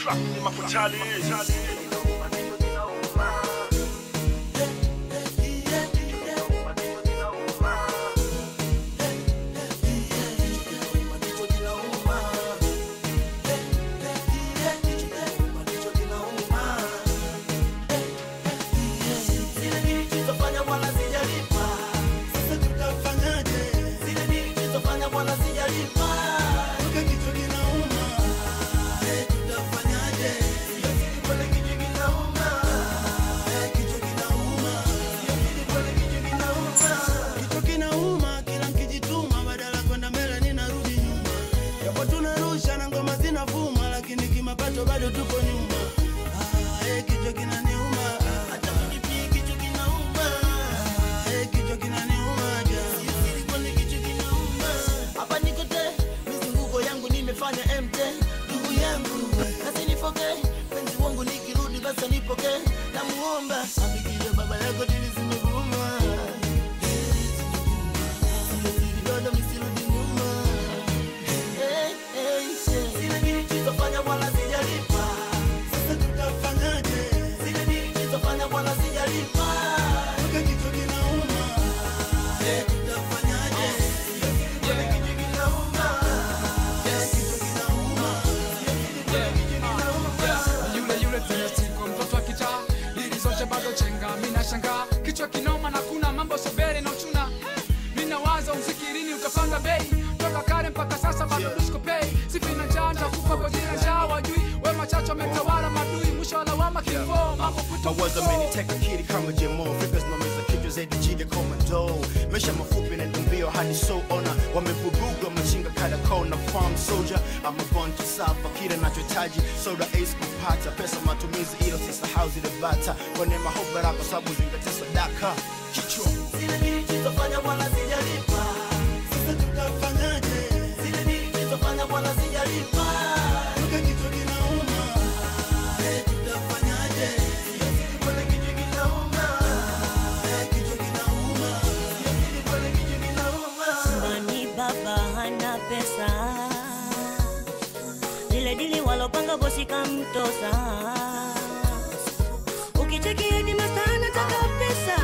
Black ni makutali. Bado tuko nyuma. Kichwa kinaniuma. Hata mnipi kichwa kinauma. Kichwa kinaniuma ja. Sisi kwa kichwa kinauma. Hapa niko te, mizunguko yangu nimefanya empty. Ndugu yangu, kasi nifoke. Penzi wangu nikirudi basi nipoke. Namuomba, abikia baba yako dili zimeguma. Sisi dodo misirudi nyuma. Sina nilichofanya wala sijalipa. Sasa tutafanyaje? Sina nilichofanya wala sijalipa. Kichwa kinauma. Tutafanyaje? Kichwa kinauma. Kichwa kinauma. Yule tena siku mtoto akija nilizocha bado chenga mina shanga kichwa kinoma na kuna mambo sobere na uchuna mina waza usikirini utapanga bei toka kale mpaka sasa bado disco pay sifi na janja kufa kwa jina jaa wajui we machacho metawala madui mwisho wa lawama kifo mambo puto mawazo ameniteka kiri kama jemo figures nomeza kichwa zaidi jiga komando mesha mafupi na ndumbio hadi so ona wamevuruga machinga kada kona farm soldier I'm a born to suffer kile nachohitaji soda ace kupata pesa matumizi ilo sisahau zile bata kwa neema hope baraka sababu zingatia sadaka kichwa sina nilichofanya wala sijalipa. Sasa tutafanyaje? Sina nilichofanya wala sijalipa. Kichwa kinauma. Tutafanyaje? Kichwa kinauma. Kichwa kinauma. Kichwa kinauma. Mani baba hana pesa. Dili walopanga bosi kamtosa. Ukicheki eti mastana taka pesa.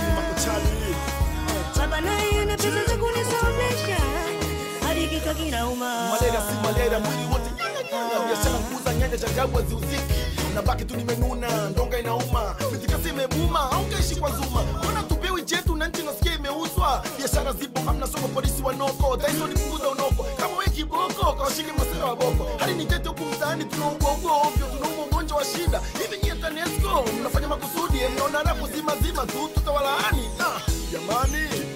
Baba naye ana pesa za kunisomesha. Hadi kichwa kinauma. Malaria si malaria mwili wote nyanya. Biashara kuuza nyanya changabu haziuziki. Nabaki tu nimenuna ndonga inauma. Mitika si imebuma au kaishi kwa zuma. Mbona tupewi jetu na nchi nasikia imeuzwa. Biashara zipo hamna soko polisi wanoko. Taiso nipunguza unoko. Kama we kiboko kawashike masera wa boko. Hadi nijete huku mtaani tunaugua ovyo. Tunaumwa ugonjwa wa shida. Hivi nyie TANESCO mnafanya makusudi. Mnaona rafu zima zima tu tutawalaani. Jamani